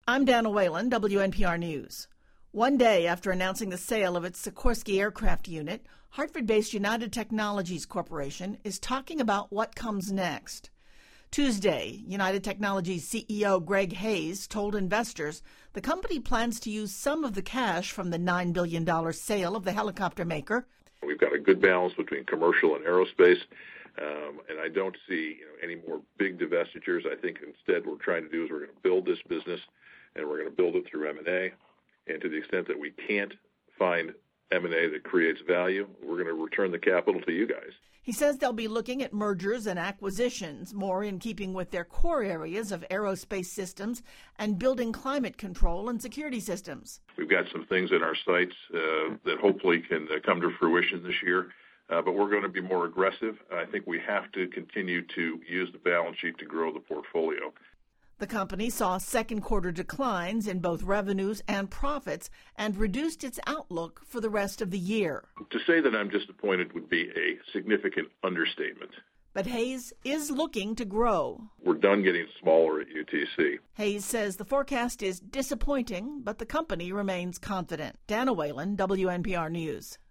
I'm Dana Whalen, WNPR News. One day after announcing the sale of its Sikorsky aircraft unit, Hartford-based United Technologies Corporation is talking about what comes next. Tuesday, United Technologies CEO Greg Hayes told investors the company plans to use some of the cash from the $9 billion sale of the helicopter maker. We've got a good balance between commercial and aerospace, and I don't see any more big divestitures. I think instead what we're trying to do is we're going to build this business, and we're going to build it through M&A. And to the extent that we can't find M&A that creates value, we're going to return the capital to you guys. He says they'll be looking at mergers and acquisitions, more in keeping with their core areas of aerospace systems and building climate control and security systems. We've got some things in our sights that hopefully can come to fruition this year, but we're going to be more aggressive. I think we have to continue to use the balance sheet to grow the portfolio. The company saw second quarter declines in both revenues and profits and reduced its outlook for the rest of the year. To say that I'm disappointed would be a significant understatement. But Hayes is looking to grow. We're done getting smaller at UTC. Hayes says the forecast is disappointing, but the company remains confident. Dana Whalen, WNPR News.